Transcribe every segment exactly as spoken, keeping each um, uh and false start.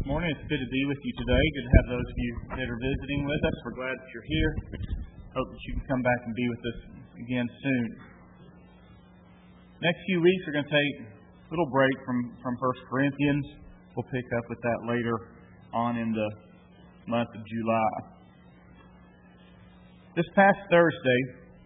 morning. It's good to be with you today. Good to have those of you that are visiting with us. We're glad that you're here. Hope that you can come back and be with us again soon. Next few weeks, we're going to take a little break from, from First Corinthians. We'll pick up with that later on in the month of July. This past Thursday,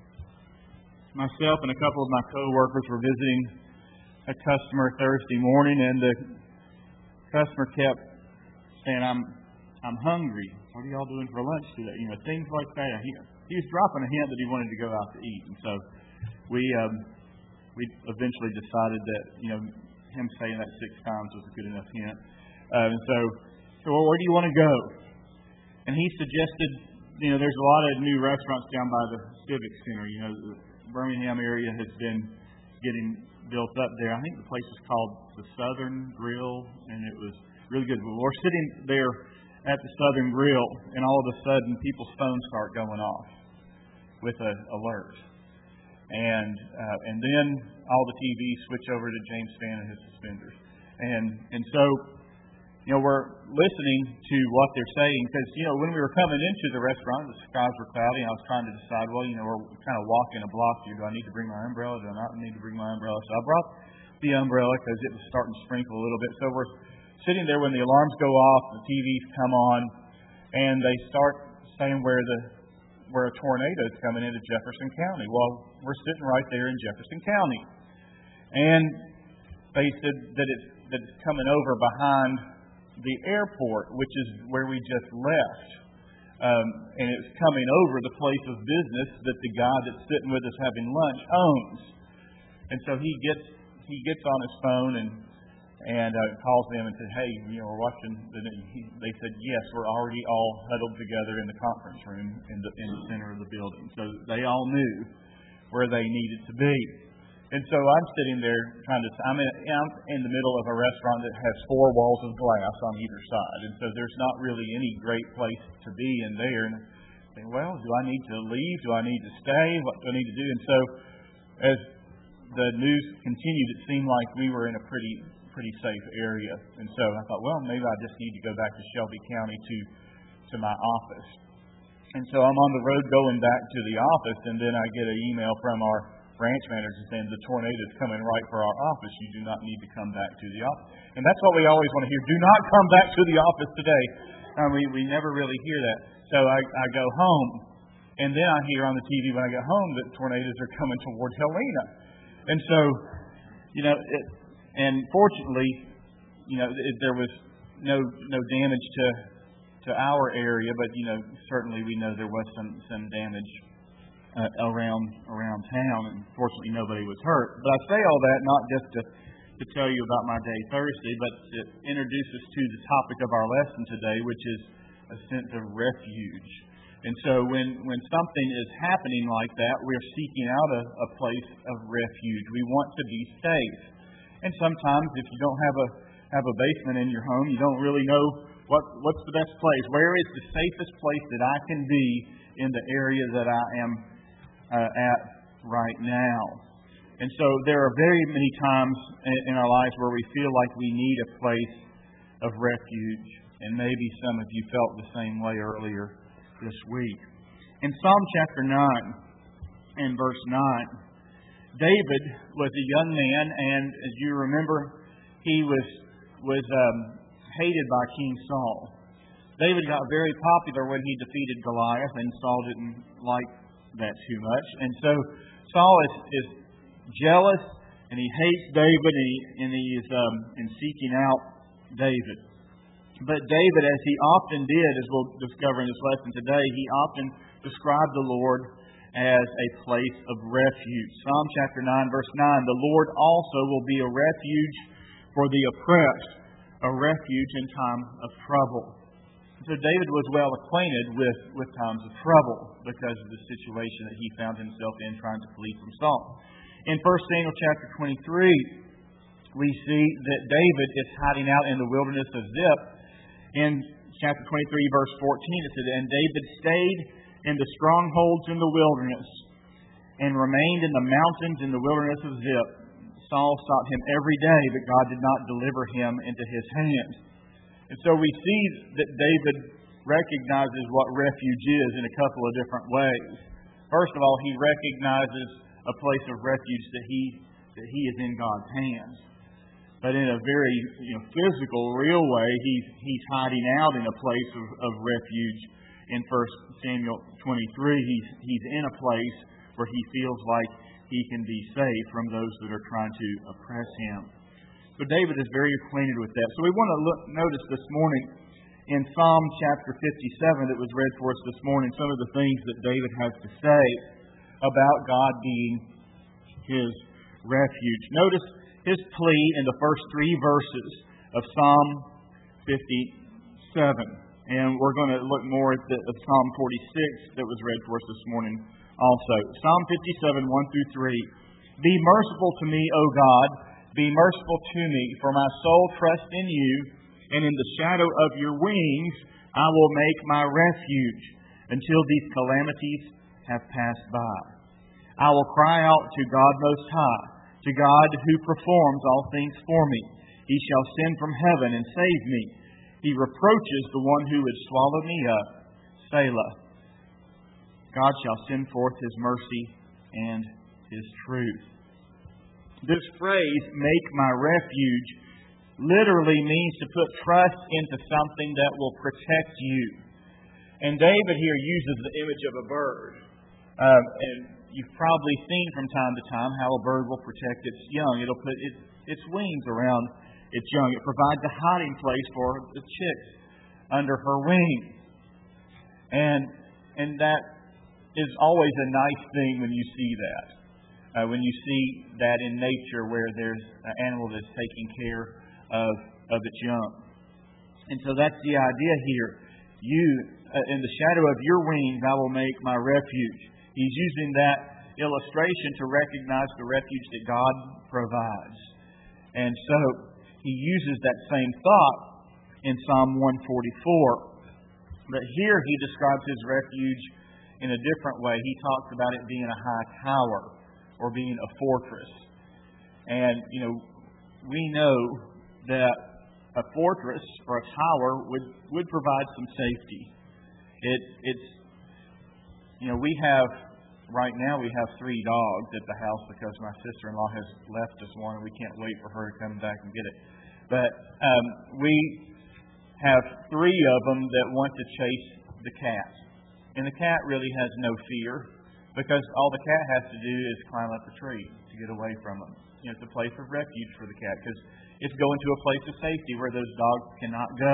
myself and a couple of my co-workers were visiting a customer Thursday morning, and the customer kept saying, I'm I'm hungry. What are y'all doing for lunch today? You know, things like that. He, he was dropping a hint that he wanted to go out to eat. And so we um, we eventually decided that, you know, him saying that six times was a good enough hint. Uh, and so, so well, where do you want to go? And he suggested, you know, there's a lot of new restaurants down by the Civic Center. You know, the Birmingham area has been getting built up there. I think the place was called the Southern Grill, and it was really good. Well, we're sitting there at the Southern Grill, and all of a sudden, people's phones start going off with an alert, and uh, and then all the T Vs switch over to James Spann and his suspenders, and and so you know we're listening to what they're saying, because you know when we were coming into the restaurant, the skies were cloudy, and I was trying to decide, well, you know we're kind of walking a block here. Do I need to bring my umbrella? Do I not need to bring my umbrella? So I brought the umbrella because it was starting to sprinkle a little bit. So we're sitting there when the alarms go off, the T Vs come on, and they start saying where the where a tornado is coming into Jefferson County. Well, we're sitting right there in Jefferson County, and they said that it's that it's coming over behind the airport, which is where we just left, um, and it's coming over the place of business that the guy that's sitting with us having lunch owns. And so he gets he gets on his phone and. And uh, calls them and said, hey, you know, we're watching. The, he, they said, yes, we're already all huddled together in the conference room in the, in the center of the building. So they all knew where they needed to be. And so I'm sitting there trying to, I'm in, I'm in the middle of a restaurant that has four walls of glass on either side. And so there's not really any great place to be in there. And I think, well, do I need to leave? Do I need to stay? What do I need to do? And so as the news continued, it seemed like we were in a pretty pretty safe area. And so I thought, well, maybe I just need to go back to Shelby County to to my office. And so I'm on the road going back to the office, and then I get an email from our branch manager saying the tornado is coming right for our office. You do not need to come back to the office. And that's what we always want to hear. Do not come back to the office today. Um, we, we never really hear that. So I, I go home, and then I hear on the T V when I get home that tornadoes are coming towards Helena. And so, you know, it, And fortunately, you know, there was no no damage to to our area, but you know, certainly we know there was some some damage uh, around around town, and fortunately nobody was hurt. But I say all that not just to to tell you about my day Thursday, but to introduce us to the topic of our lesson today, which is a sense of refuge. And so when when something is happening like that, we're seeking out a, a place of refuge. We want to be safe. And sometimes, if you don't have a have a basement in your home, you don't really know what what's the best place. Where is the safest place that I can be in the area that I am uh, at right now? And so there are very many times in, in our lives where we feel like we need a place of refuge. And maybe some of you felt the same way earlier this week. In Psalm chapter nine and verse nine, David was a young man, and as you remember, he was was um, hated by King Saul. David got very popular when he defeated Goliath, and Saul didn't like that too much. And so Saul is, is jealous, and he hates David, and he, and he is um, in seeking out David. But David, as he often did, as we'll discover in this lesson today, he often described the Lord as a place of refuge. Psalm chapter nine, verse nine, the Lord also will be a refuge for the oppressed, a refuge in time of trouble. So David was well acquainted with, with times of trouble because of the situation that he found himself in trying to flee from Saul. In First Samuel chapter twenty-three, we see that David is hiding out in the wilderness of Ziph. In chapter twenty-three, verse fourteen, it said, and David stayed in the strongholds in the wilderness, and remained in the mountains in the wilderness of Ziph. Saul sought him every day, but God did not deliver him into his hand. And so we see that David recognizes what refuge is in a couple of different ways. First of all, he recognizes a place of refuge that he that he is in God's hands. But in a very you know, physical, real way, he's he's hiding out in a place of, of refuge. In First Samuel twenty-three, he's he's in a place where he feels like he can be safe from those that are trying to oppress him. So David is very acquainted with that. So we want to look, notice this morning in Psalm chapter fifty-seven that was read for us this morning, some of the things that David has to say about God being his refuge. Notice his plea in the first three verses of Psalm fifty-seven. And we're going to look more at the, at Psalm forty-six that was read for us this morning also. Psalm fifty-seven, one through three. Be merciful to me, O God, be merciful to me, for my soul trusts in you, and in the shadow of your wings I will make my refuge until these calamities have passed by. I will cry out to God Most High, to God who performs all things for me. He shall send from heaven and save me. He reproaches the one who would swallow me up. Selah. God shall send forth His mercy and His truth. This phrase, make my refuge, literally means to put trust into something that will protect you. And David here uses the image of a bird. Um, and you've probably seen from time to time how a bird will protect its young. It'll put its, its wings around its young. It provides a hiding place for the chicks under her wing. And and that is always a nice thing when you see that. Uh, when you see that in nature where there's an animal that's taking care of, of its young. And so that's the idea here. You, uh, in the shadow of your wings, I will make my refuge. He's using that illustration to recognize the refuge that God provides. And so he uses that same thought in Psalm one forty-four. But here he describes his refuge in a different way. He talks about it being a high tower or being a fortress. And, you know, we know that a fortress or a tower would, would provide some safety. It, it's, you know, we have... Right now we have three dogs at the house because my sister-in-law has left us one and we can't wait for her to come back and get it. But um, we have three of them that want to chase the cat. And the cat really has no fear because all the cat has to do is climb up a tree to get away from them. You know, it's a place of refuge for the cat because it's going to a place of safety where those dogs cannot go.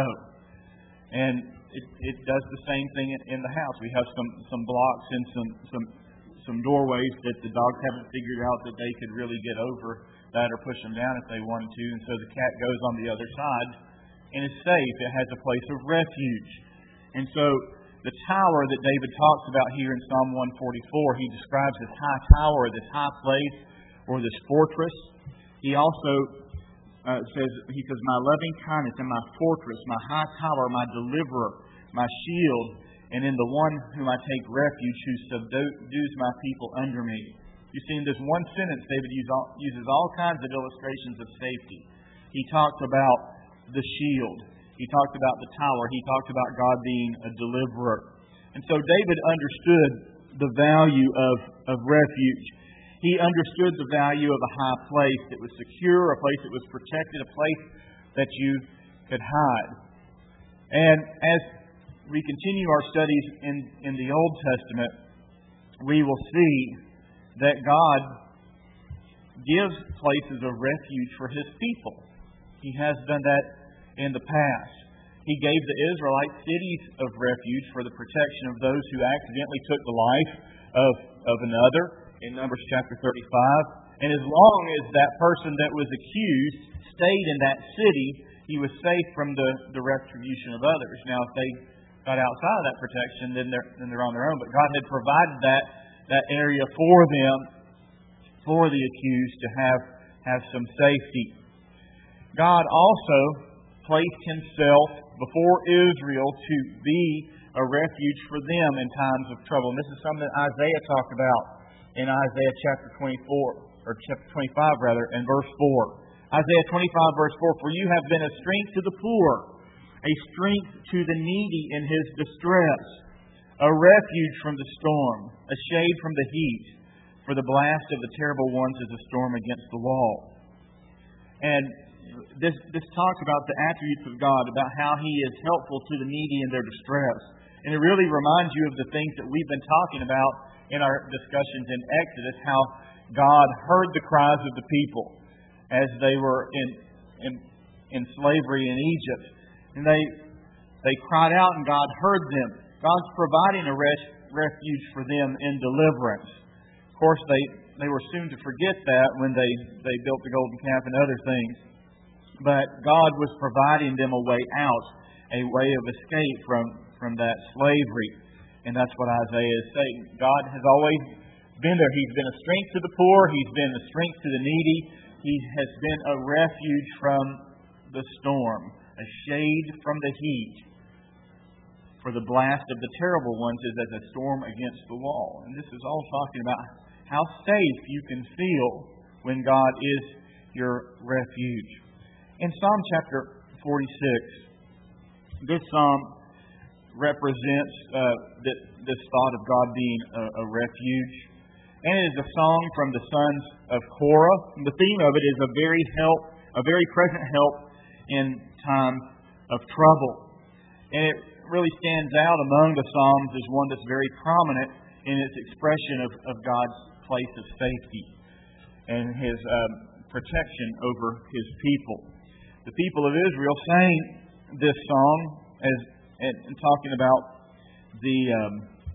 And it, it does the same thing in, in the house. We have some, some blocks and some... some some doorways that the dogs haven't figured out that they could really get over that or push them down if they wanted to. And so the cat goes on the other side and is safe. It has a place of refuge. And so the tower that David talks about here in Psalm one forty-four, he describes this high tower, this high place, or this fortress. He also uh, says, he says, my loving kindness and my fortress, my high tower, my deliverer, my shield, and in the one whom I take refuge, who subdues my people under me. You see, in this one sentence, David uses all kinds of illustrations of safety. He talks about the shield. He talked about the tower. He talked about God being a deliverer. And so David understood the value of, of refuge. He understood the value of a high place that was secure, a place that was protected, a place that you could hide. And as we continue our studies in, in the Old Testament, we will see that God gives places of refuge for His people. He has done that in the past. He gave the Israelites cities of refuge for the protection of those who accidentally took the life of, of another in Numbers chapter thirty-five. And as long as that person that was accused stayed in that city, he was safe from the, the retribution of others. Now, if they got outside of that protection, then they're, then they're on their own. But God had provided that, that area for them, for the accused, to have, have some safety. God also placed Himself before Israel to be a refuge for them in times of trouble. And this is something that Isaiah talked about in Isaiah chapter twenty-four, or chapter twenty-five rather, and verse four. Isaiah twenty-five verse four, for you have been a strength to the poor, a strength to the needy in his distress, a refuge from the storm, a shade from the heat, for the blast of the terrible ones is a storm against the wall. And this, this talks about the attributes of God, about how He is helpful to the needy in their distress. And it really reminds you of the things that we've been talking about in our discussions in Exodus, how God heard the cries of the people as they were in, in, in slavery in Egypt. And they they cried out and God heard them. God's providing a res- refuge for them in deliverance. Of course, they, they were soon to forget that when they, they built the golden calf and other things. But God was providing them a way out, a way of escape from, from that slavery. And that's what Isaiah is saying. God has always been there. He's been a strength to the poor. He's been a strength to the needy. He has been a refuge from the storm, a shade from the heat. For the blast of the terrible ones is as a storm against the wall. And this is all talking about how safe you can feel when God is your refuge. In Psalm chapter forty-six, this psalm represents uh, this, this thought of God being a, a refuge. And it is a song from the sons of Korah. And the theme of it is a very help, a very present help in times of trouble. And it really stands out among the Psalms as one that's very prominent in its expression of, of God's place of safety and His um, protection over His people. The people of Israel sang this song as and, and talking about the, um,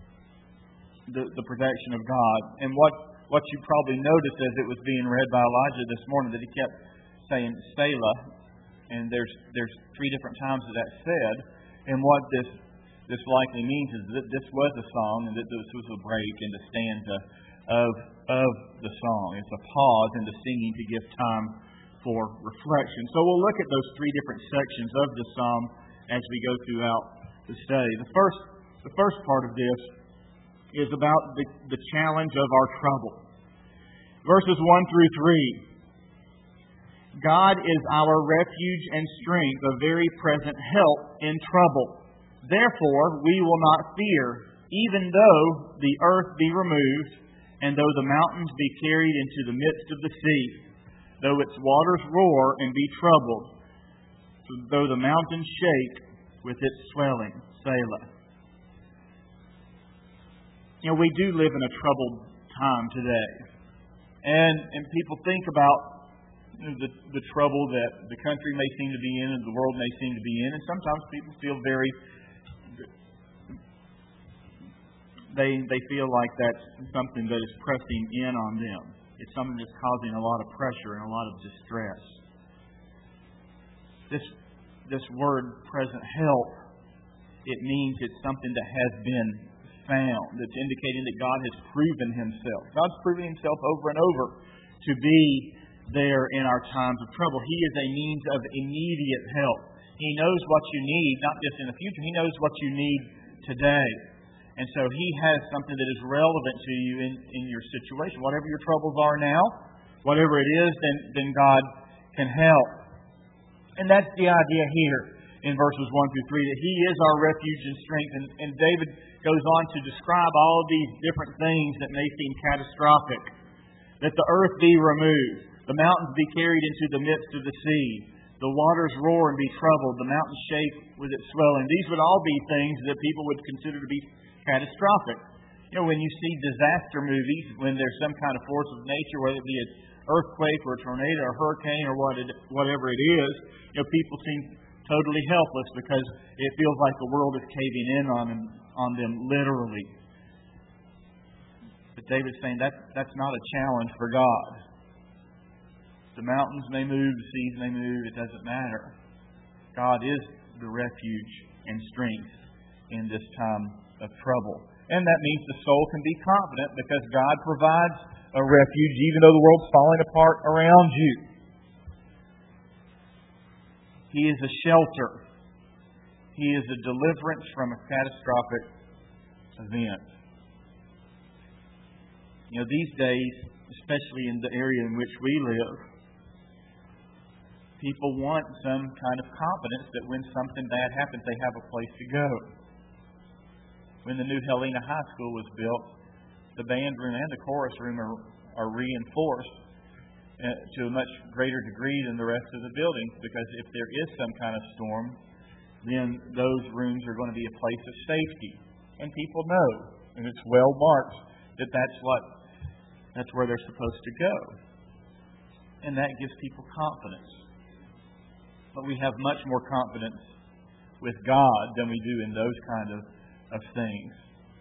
the the protection of God. And what, what you probably noticed as it was being read by Elijah this morning, that he kept saying Selah, and there's there's three different times that that's said. And what this this likely means is that this was a song, and that this was a break in the stanza of of the song. It's a pause in the singing to give time for reflection. So we'll look at those three different sections of the psalm as we go throughout the study. The first the first part of this is about the, the challenge of our trouble. Verses one through three. God is our refuge and strength, a very present help in trouble. Therefore, we will not fear, even though the earth be removed, and though the mountains be carried into the midst of the sea, though its waters roar and be troubled, though the mountains shake with its swelling. Selah. You know, we do live in a troubled time today. And, and people think about The, the trouble that the country may seem to be in and the world may seem to be in. And sometimes people feel very, they they feel like that's something that is pressing in on them. It's something that's causing a lot of pressure and a lot of distress. This this word, present help, it means it's something that has been found. It's indicating that God has proven Himself. God's proven Himself over and over to be there in our times of trouble. He is a means of immediate help. He knows what you need, not just in the future. He knows what you need today. And so He has something that is relevant to you in, in your situation. Whatever your troubles are now, whatever it is, then, then God can help. And that's the idea here in verses one through three, that He is our refuge and strength. And, and David goes on to describe all of these different things that may seem catastrophic. That the earth be removed, the mountains be carried into the midst of the sea, the waters roar and be troubled, the mountains shake with its swelling. These would all be things that people would consider to be catastrophic. You know, when you see disaster movies, when there's some kind of force of nature, whether it be an earthquake or a tornado or a hurricane or what it, whatever it is, you know, people seem totally helpless because it feels like the world is caving in on them, on them literally. But David's saying that that's not a challenge for God. The mountains may move, the seas may move, it doesn't matter. God is the refuge and strength in this time of trouble. And that means the soul can be confident because God provides a refuge even though the world's falling apart around you. He is a shelter. He is a deliverance from a catastrophic event. You know, these days, especially in the area in which we live, people want some kind of confidence that when something bad happens, they have a place to go. When the new Helena High School was built, the band room and the chorus room are, are reinforced uh, to a much greater degree than the rest of the buildings, because if there is some kind of storm, then those rooms are going to be a place of safety. And people know, and it's well marked, that that's what that's where they're supposed to go. And that gives people confidence. But we have much more confidence with God than we do in those kind of, of things.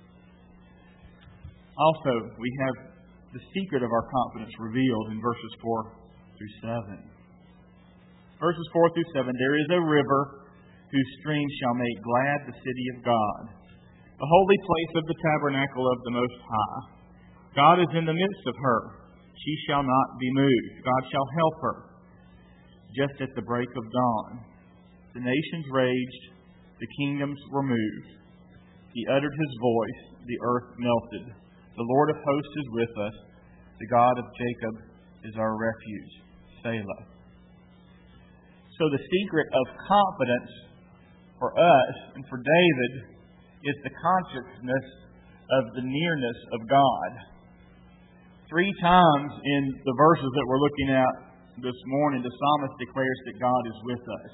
Also, we have the secret of our confidence revealed in verses four through seven. Verses four through seven, there is a river whose stream shall make glad the city of God, the holy place of the tabernacle of the Most High. God is in the midst of her. She shall not be moved. God shall help her. Just at the break of dawn, the nations raged, the kingdoms were moved. He uttered His voice, the earth melted. The Lord of hosts is with us. The God of Jacob is our refuge. Selah. So the secret of confidence for us and for David is the consciousness of the nearness of God. Three times in the verses that we're looking at this morning, the psalmist declares that God is with us,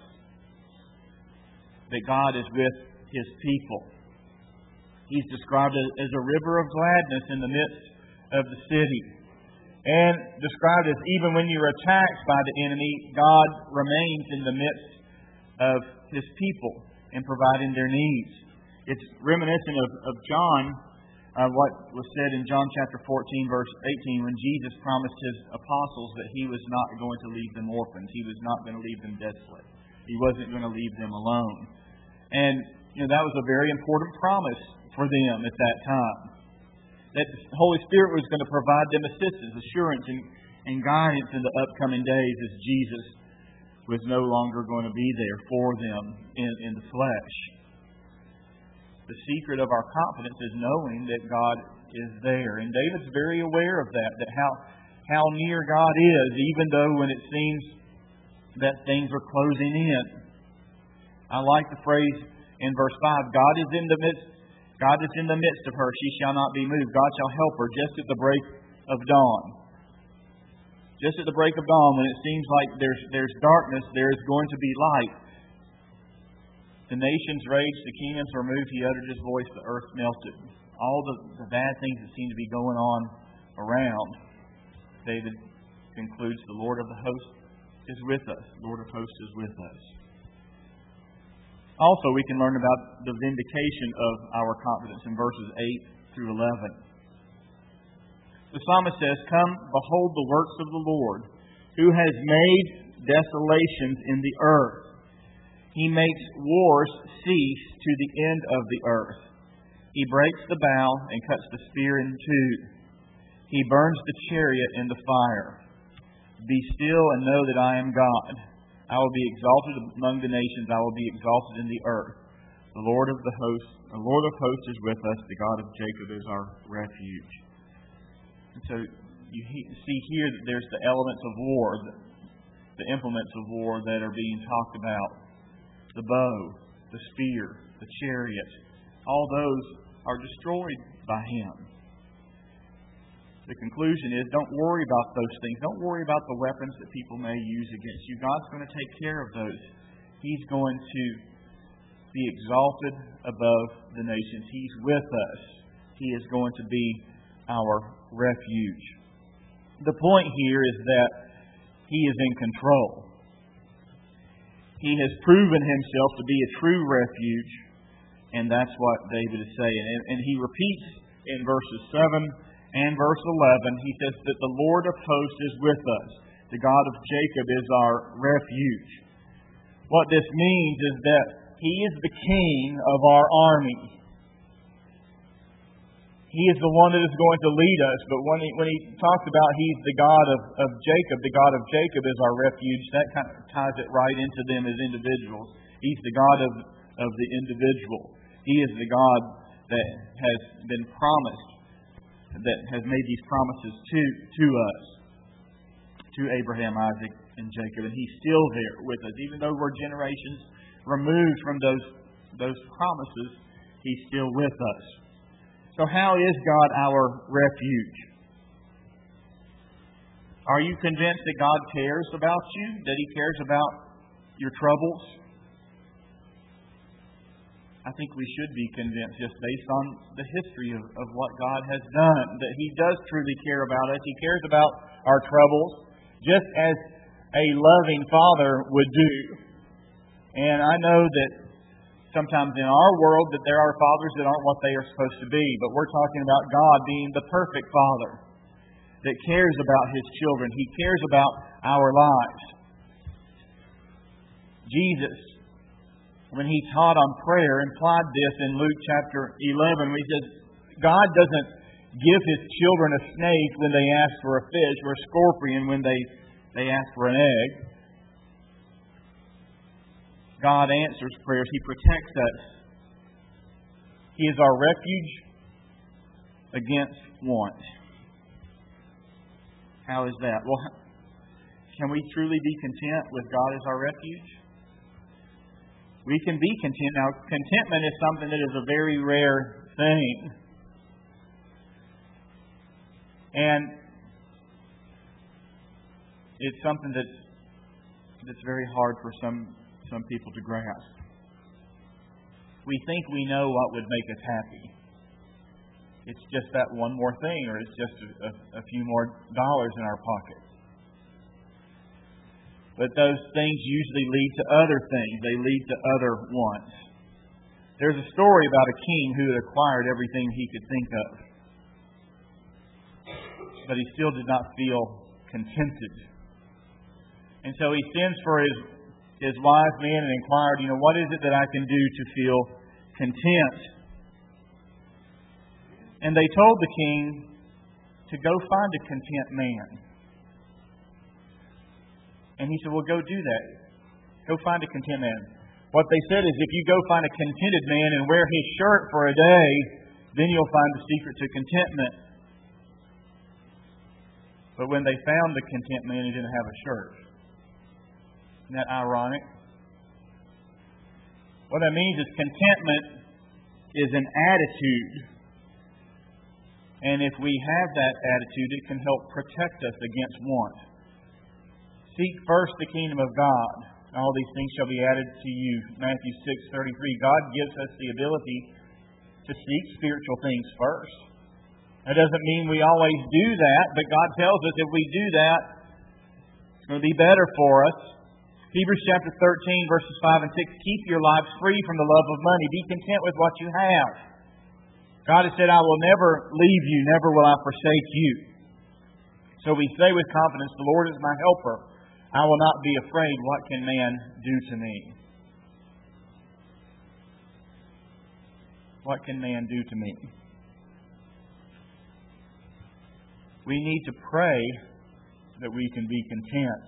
that God is with His people. He's described as a river of gladness in the midst of the city, and described as even when you're attacked by the enemy, God remains in the midst of His people and providing their needs. It's reminiscent of, of John, uh, what was said in John chapter fourteen, verse eighteen, when Jesus promised His apostles that He was not going to leave them orphans. He was not going to leave them desolate. He wasn't going to leave them alone. And you know that was a very important promise for them at that time. That the Holy Spirit was going to provide them assistance, assurance, and, and guidance in the upcoming days as Jesus was no longer going to be there for them in, in the flesh. The secret of our confidence is knowing that God is there. And David's very aware of that, that how, how near God is, even though when it seems that things are closing in. I like the phrase in verse five, God is in the midst God is in the midst of her, she shall not be moved. God shall help her just at the break of dawn. Just at the break of dawn, when it seems like there's there's darkness, there is going to be light. The nations raged, the kingdoms were moved, He uttered His voice, the earth melted. All the, the bad things that seem to be going on around, David concludes, the Lord of the host is with us. The Lord of hosts is with us. Also, we can learn about the vindication of our confidence in verses eight through eleven. The psalmist says, "Come, behold the works of the Lord, who has made desolations in the earth. He makes wars cease to the end of the earth. He breaks the bow and cuts the spear in two. He burns the chariot in the fire. Be still and know that I am God. I will be exalted among the nations. I will be exalted in the earth. The Lord of the hosts, the Lord of hosts is with us. The God of Jacob is our refuge." And so you see here that there's the elements of war, the, the implements of war that are being talked about. The bow, the spear, the chariot. All those are destroyed by Him. The conclusion is, don't worry about those things. Don't worry about the weapons that people may use against you. God's going to take care of those. He's going to be exalted above the nations. He's with us. He is going to be our refuge. The point here is that He is in control. He has proven Himself to be a true refuge, and that's what David is saying. And, and he repeats in verses seven and verse eleven, he says that the Lord of hosts is with us. The God of Jacob is our refuge. What this means is that He is the king of our army. He is the one that is going to lead us. But when he, when he talks about He's the God of, of Jacob, the God of Jacob is our refuge, that kind of ties it right into them as individuals. He's the God of, of the individual. He is the God that has been promised, that has made these promises to, to us, to Abraham, Isaac, and Jacob, and He's still there with us. Even though we're generations removed from those, those promises, He's still with us. So how is God our refuge? Are you convinced that God cares about you? That He cares about your troubles? I think we should be convinced just based on the history of, of what God has done, that He does truly care about us. He cares about our troubles, just as a loving Father would do. And I know that sometimes in our world that there are fathers that aren't what they are supposed to be, but we're talking about God being the perfect Father that cares about His children. He cares about our lives. Jesus, when He taught on prayer, implied this in Luke chapter eleven, where He says, God doesn't give His children a snake when they ask for a fish, or a scorpion when they, they ask for an egg. God answers prayers. He protects us. He is our refuge against want. How is that? Well, can we truly be content with God as our refuge? We can be content. Now, contentment is something that is a very rare thing. And it's something that's, that's very hard for some, some people to grasp. We think we know what would make us happy. It's just that one more thing, or it's just a, a, a few more dollars in our pocket. But those things usually lead to other things. They lead to other wants. There's a story about a king who had acquired everything he could think of. But he still did not feel contented. And so he sends for his, his wise men and inquired, you know, what is it that I can do to feel content? And they told the king to go find a content man. And he said, well, go do that. Go find a content man. What they said is, if you go find a contented man and wear his shirt for a day, then you'll find the secret to contentment. But when they found the content man, he didn't have a shirt. Isn't that ironic? What that means is contentment is an attitude. And if we have that attitude, it can help protect us against want. Seek first the kingdom of God. All these things shall be added to you. Matthew six thirty-three. God gives us the ability to seek spiritual things first. That doesn't mean we always do that, but God tells us if we do that, it's going to be better for us. Hebrews chapter thirteen, verses five and six. Keep your lives free from the love of money. Be content with what you have. God has said, I will never leave you, never will I forsake you. So we say with confidence, the Lord is my helper. I will not be afraid. What can man do to me? What can man do to me? We need to pray that we can be content.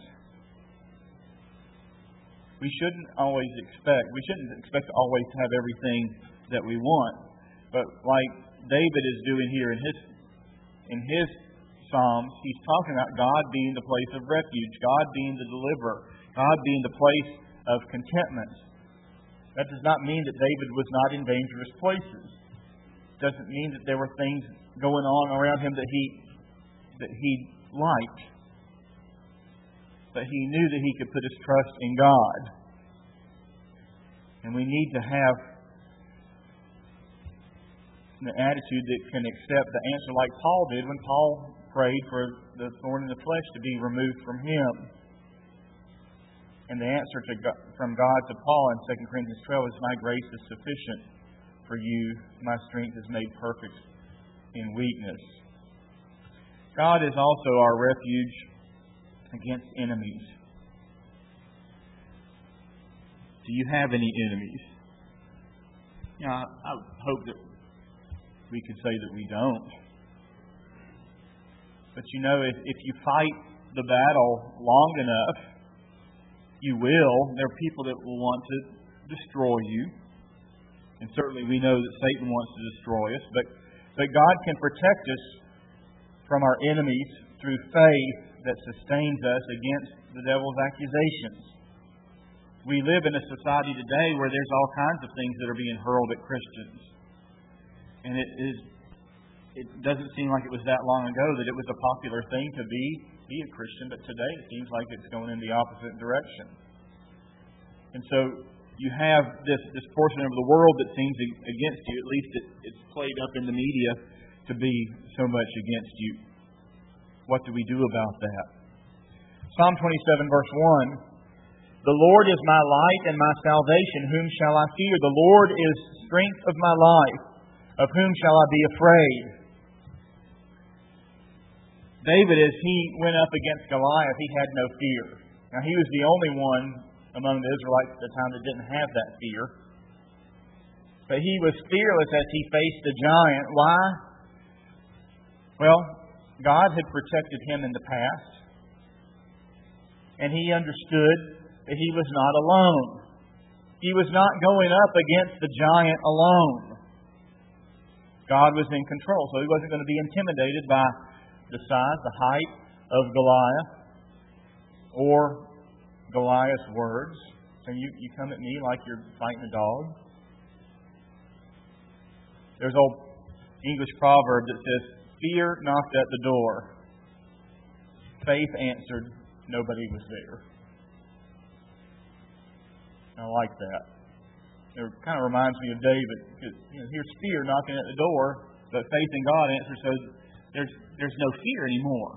We shouldn't always expect, we shouldn't expect to always have everything that we want. But like David is doing here in his in his Psalms, he's talking about God being the place of refuge, God being the deliverer, God being the place of contentment. That does not mean that David was not in dangerous places. It doesn't mean that there were things going on around him that he that he liked. But he knew that he could put his trust in God. And we need to have the attitude that can accept the answer like Paul did when Paul prayed for the thorn in the flesh to be removed from him. And the answer to God, from God to Paul in Second Corinthians twelve is, my grace is sufficient for you. My strength is made perfect in weakness. God is also our refuge against enemies. Do you have any enemies? You know, I, I hope that we could say that we don't. But you know, if, if you fight the battle long enough, you will. There are people that will want to destroy you. And certainly we know that Satan wants to destroy us. But, but God can protect us from our enemies through faith that sustains us against the devil's accusations. We live in a society today where there's all kinds of things that are being hurled at Christians. And it is it doesn't seem like it was that long ago that it was a popular thing to be, be a Christian, but today it seems like it's going in the opposite direction. And so you have this, this portion of the world that seems against you, at least it, it's played up in the media to be so much against you. What do we do about that? Psalm twenty-seven, verse one. The Lord is my light and my salvation. Whom shall I fear? The Lord is the strength of my life. Of whom shall I be afraid? David, as he went up against Goliath, he had no fear. Now, he was the only one among the Israelites at the time that didn't have that fear. But he was fearless as he faced the giant. Why? Well, God had protected him in the past. And he understood that he was not alone. He was not going up against the giant alone. God was in control, so he wasn't going to be intimidated by the size, the height of Goliath, or Goliath's words. So you, you come at me like you're fighting a dog. There's an old English proverb that says, fear knocked at the door. Faith answered, nobody was there. I like that. It kind of reminds me of David. Because, you know, here's fear knocking at the door, but faith in God answers, so there's, there's no fear anymore.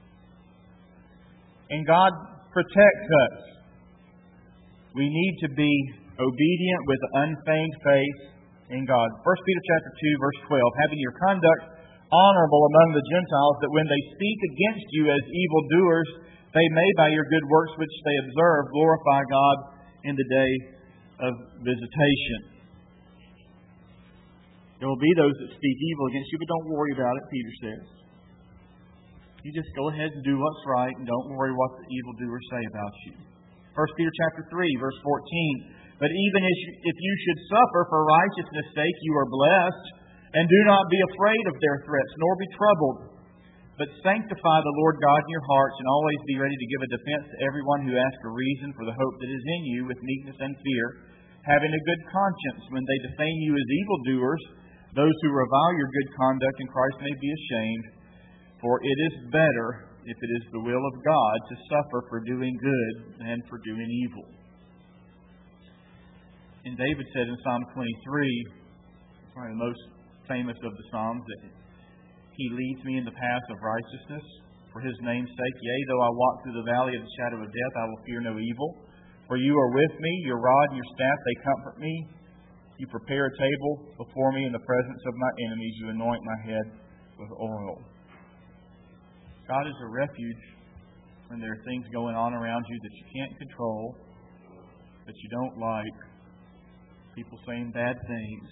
And God protects us. We need to be obedient with unfeigned faith in God. First Peter chapter two, verse twelve, having your conduct honorable among the Gentiles, that when they speak against you as evildoers, they may by your good works which they observe glorify God in the day of visitation. There will be those that speak evil against you, but don't worry about it, Peter says. You just go ahead and do what's right, and don't worry what the evildoers say about you. First Peter chapter three, verse fourteen. But even if you should suffer for righteousness' sake, you are blessed, and do not be afraid of their threats, nor be troubled. But sanctify the Lord God in your hearts, and always be ready to give a defense to everyone who asks a reason for the hope that is in you with meekness and fear, having a good conscience when they defame you as evildoers. Those who revile your good conduct in Christ may be ashamed. For it is better, if it is the will of God, to suffer for doing good than for doing evil. And David said in Psalm twenty-three, probably the most famous of the Psalms, that He leads me in the path of righteousness for His name's sake. Yea, though I walk through the valley of the shadow of death, I will fear no evil. For you are with me, your rod and your staff, they comfort me. You prepare a table before me in the presence of my enemies. You anoint my head with oil. God is a refuge when there are things going on around you that you can't control, that you don't like, people saying bad things.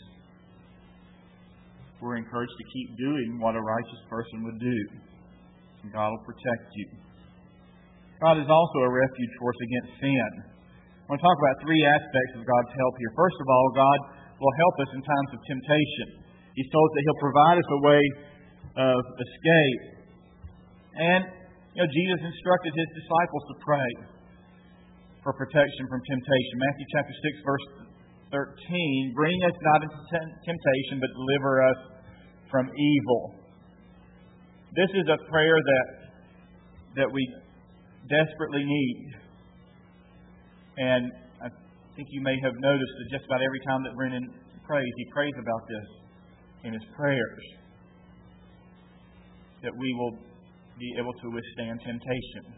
We're encouraged to keep doing what a righteous person would do, and God will protect you. God is also a refuge for us against sin. I want to talk about three aspects of God's help here. First of all, God will help us in times of temptation. He's told us that He'll provide us a way of escape. And, you know, Jesus instructed His disciples to pray for protection from temptation. Matthew chapter six, verse thirteen, bring us not into temptation, but deliver us from evil. This is a prayer that that we desperately need. And I think you may have noticed that just about every time that Brennan prays, he prays about this in his prayers, that we will be able to withstand temptation.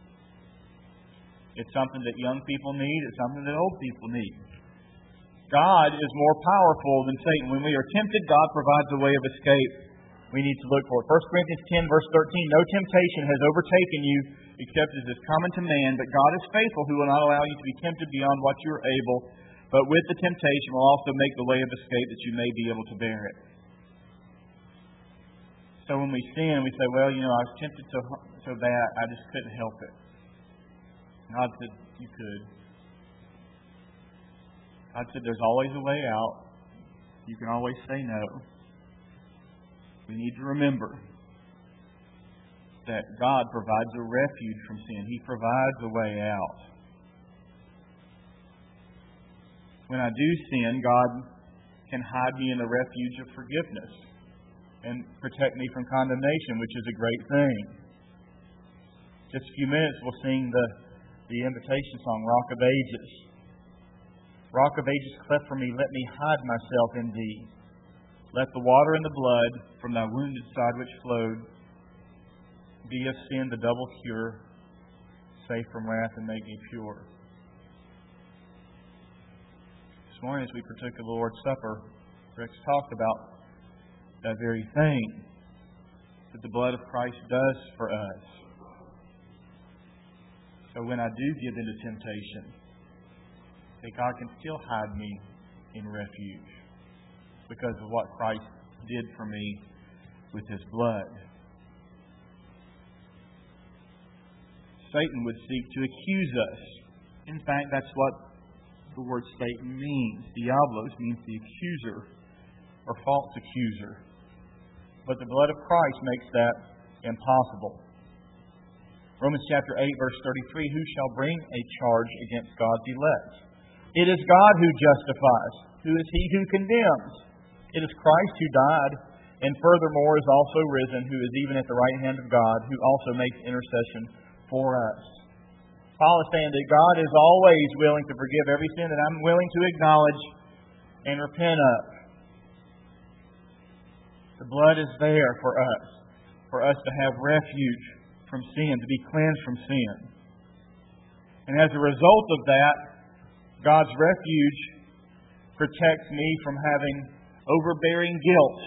It's something that young people need. It's something that old people need. God is more powerful than Satan. When we are tempted, God provides a way of escape we need to look for. First Corinthians ten, verse thirteen, no temptation has overtaken you except as is common to man, but God is faithful, who will not allow you to be tempted beyond what you are able, but with the temptation will also make the way of escape that you may be able to bear it. So when we sin, we say, well, you know, I was tempted so, so bad, I just couldn't help it. God said, you could. God said, there's always a way out. You can always say no. We need to remember that God provides a refuge from sin. He provides a way out. When I do sin, God can hide me in the refuge of forgiveness and protect me from condemnation, which is a great thing. Just a few minutes, we'll sing the, the invitation song, Rock of Ages. Rock of Ages, cleft for me, let me hide myself in Thee. Let the water and the blood from Thy wounded side which flowed be of sin the double cure, safe from wrath and make me pure. This morning as we partook of the Lord's Supper, Rex talked about that very thing that the blood of Christ does for us. So when I do give into temptation, that God can still hide me in refuge because of what Christ did for me with His blood. Satan would seek to accuse us. In fact, that's what the word Satan means. Diablos means the accuser or false accuser. But the blood of Christ makes that impossible. Romans chapter eight, verse thirty-three, who shall bring a charge against God's elect? It is God who justifies. Who is He who condemns? It is Christ who died, and furthermore is also risen, who is even at the right hand of God, who also makes intercession for us. Paul is saying that God is always willing to forgive every sin that I'm willing to acknowledge and repent of. The blood is there for us, for us to have refuge from sin, to be cleansed from sin. And as a result of that, God's refuge protects me from having overbearing guilt.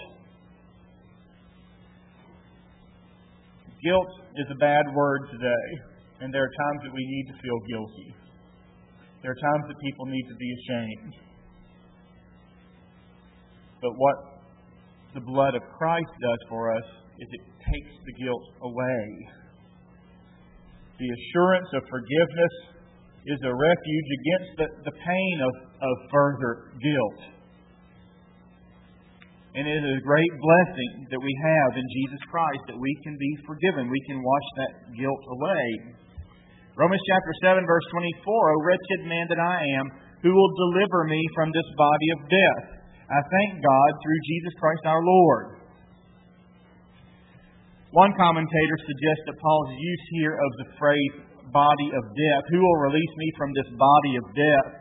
Guilt is a bad word today, and there are times that we need to feel guilty. There are times that people need to be ashamed. But what the blood of Christ does for us is it takes the guilt away. The assurance of forgiveness is a refuge against the, the pain of, of further guilt. And it is a great blessing that we have in Jesus Christ that we can be forgiven. We can wash that guilt away. Romans chapter seven, verse twenty-four, O wretched man that I am, who will deliver me from this body of death? I thank God through Jesus Christ our Lord. One commentator suggests that Paul's use here of the phrase body of death, who will release me from this body of death,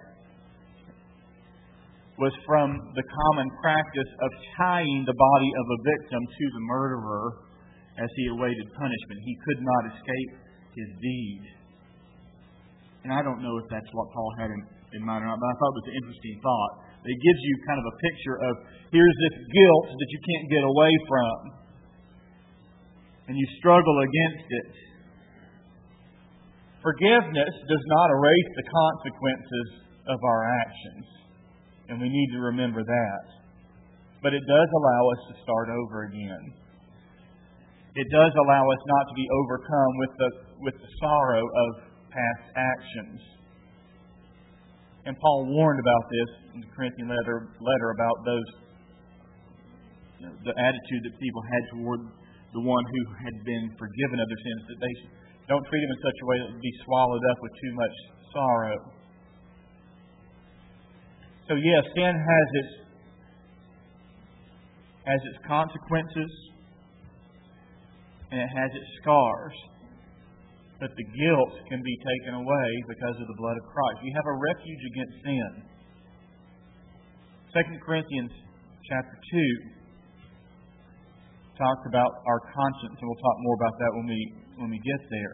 was from the common practice of tying the body of a victim to the murderer as he awaited punishment. He could not escape his deed. And I don't know if that's what Paul had in, in mind or not, but I thought it was an interesting thought. It gives you kind of a picture of, here's this guilt that you can't get away from. And you struggle against it. Forgiveness does not erase the consequences of our actions. And we need to remember that. But it does allow us to start over again. It does allow us not to be overcome with the, with the sorrow of past actions. And Paul warned about this in the Corinthian letter, letter about those, you know, the attitude that people had toward the one who had been forgiven of their sins, that they don't treat him in such a way that would be swallowed up with too much sorrow. So yes, sin has its has its consequences and it has its scars. But the guilt can be taken away because of the blood of Christ. We have a refuge against sin. Second Corinthians chapter two talks about our conscience, and we'll talk more about that when we when we get there.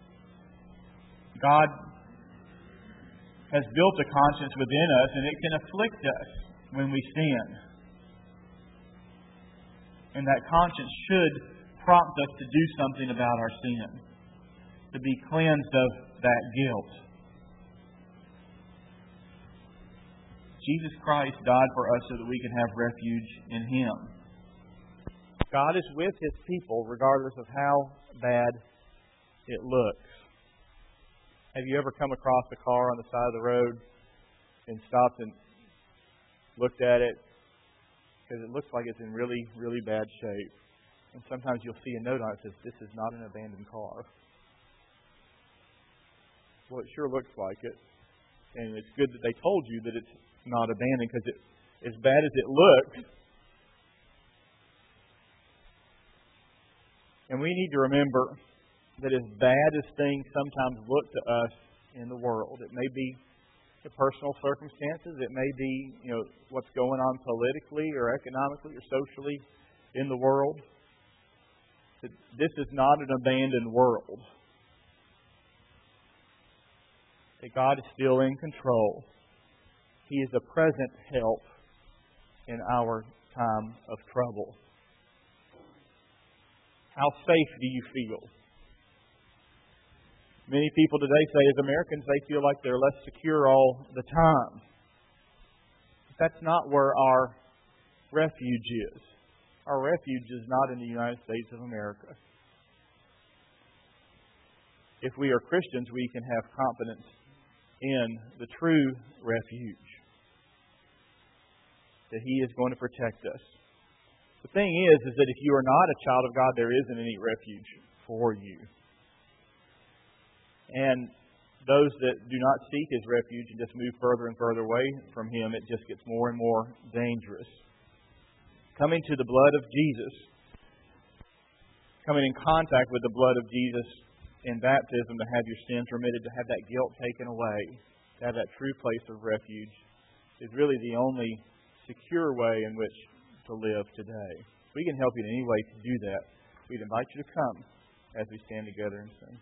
God has built a conscience within us, and it can afflict us when we sin. And that conscience should prompt us to do something about our sin, to be cleansed of that guilt. Jesus Christ died for us so that we can have refuge in Him. God is with His people regardless of how bad it looks. Have you ever come across a car on the side of the road and stopped and looked at it? Because it looks like it's in really, really bad shape. And sometimes you'll see a note on it that says, "This is not an abandoned car." Well, it sure looks like it. And it's good that they told you that it's not abandoned, because it, as bad as it looks, and we need to remember that as bad as things sometimes look to us in the world, it may be the personal circumstances, it may be, you know, what's going on politically or economically or socially in the world, that this is not an abandoned world. That God is still in control. He is a present help in our time of trouble. How safe do you feel? Many people today say, as Americans, they feel like they're less secure all the time. But that's not where our refuge is. Our refuge is not in the United States of America. If we are Christians, we can have confidence in the true refuge, that He is going to protect us. The thing is, is that if you are not a child of God, there isn't any refuge for you. And those that do not seek His refuge and just move further and further away from Him, it just gets more and more dangerous. Coming to the blood of Jesus, coming in contact with the blood of Jesus in baptism, to have your sins remitted, to have that guilt taken away, to have that true place of refuge, is really the only secure way in which to live today. We can help you in any way to do that. We'd invite you to come as we stand together and sing.